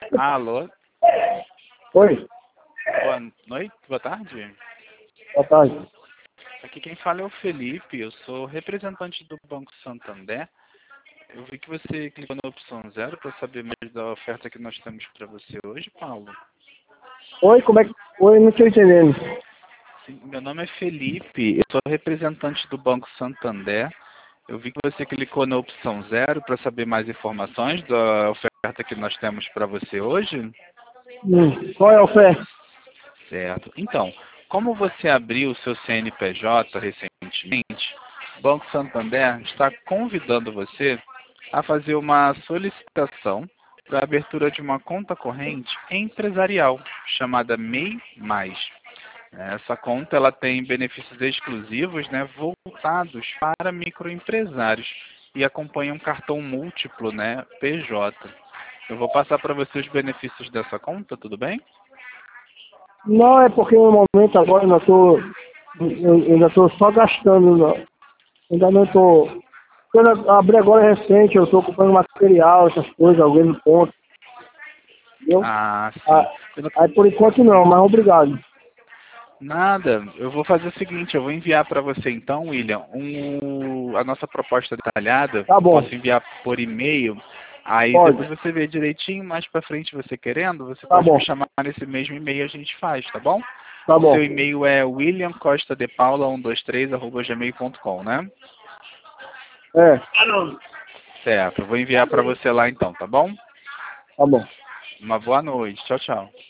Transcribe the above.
Alô, Oi, boa noite, boa tarde. boa tarde. Aqui quem fala é o Felipe, eu sou representante do Banco Santander. Eu vi que você clicou na opção 0 para saber mais da oferta que nós temos para você hoje, Paulo. Oi, como é que... Oi, não estou entendendo. Sim, meu nome é Felipe, eu sou representante do Banco Santander. Eu vi que você clicou na opção 0 para saber mais informações da oferta que nós temos para você hoje. Qual é a oferta? Certo. Então, como você abriu o seu CNPJ recentemente, o Banco Santander está convidando você a fazer uma solicitação para a abertura de uma conta corrente empresarial, chamada MEI Mais. Essa conta ela tem benefícios exclusivos, né, voltados para microempresários e acompanha um cartão múltiplo, né, PJ. Eu vou passar para você os benefícios dessa conta, tudo bem? Não, é porque no momento agora eu ainda estou só gastando, não. Ainda não estou... Eu abri agora recente, eu estou comprando material, essas coisas, alguém no ponto, entendeu? Ah, sim. Ah, aí por enquanto não, mas obrigado. Nada, eu vou fazer o seguinte, eu vou enviar para você então, William, a nossa proposta detalhada, Tá eu bom, posso enviar por e-mail, aí pode, depois você vê direitinho, mais para frente você querendo, você tá pode me bom, chamar nesse mesmo e-mail e a gente faz, tá bom? tá O seu bom, e-mail é williamcostadepaula123@gmail.com, né? é, Certo, eu vou enviar para você lá então, tá bom? tá bom. Uma boa noite, tchau, tchau.